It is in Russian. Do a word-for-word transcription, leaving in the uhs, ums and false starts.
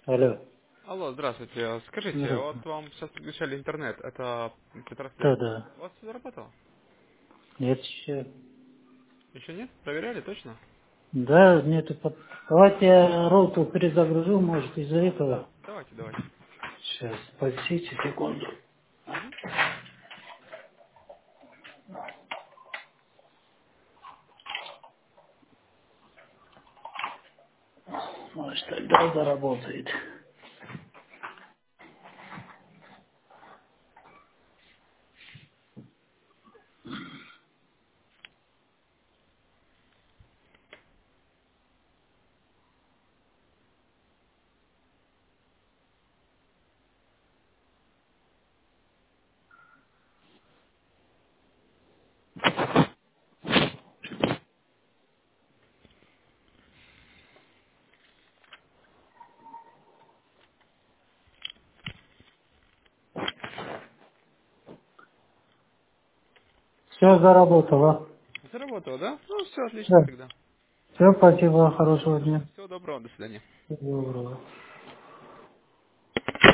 Алло. Алло, здравствуйте. Скажите, вот Здравствуйте. вам сейчас подключали интернет, это Петрослав. Да, да. У вас все заработало? Нет еще. Еще нет? Проверяли точно? Да, нету. под- Давайте я роутер перезагружу, может, из-за этого. Давайте, давайте. Сейчас, подсите секунду. Мгм. Может, тогда заработает. Все заработало. Заработало, да? Ну, все отлично Да. тогда. Все, спасибо, хорошего Все, дня. всего доброго, до свидания. Всего доброго.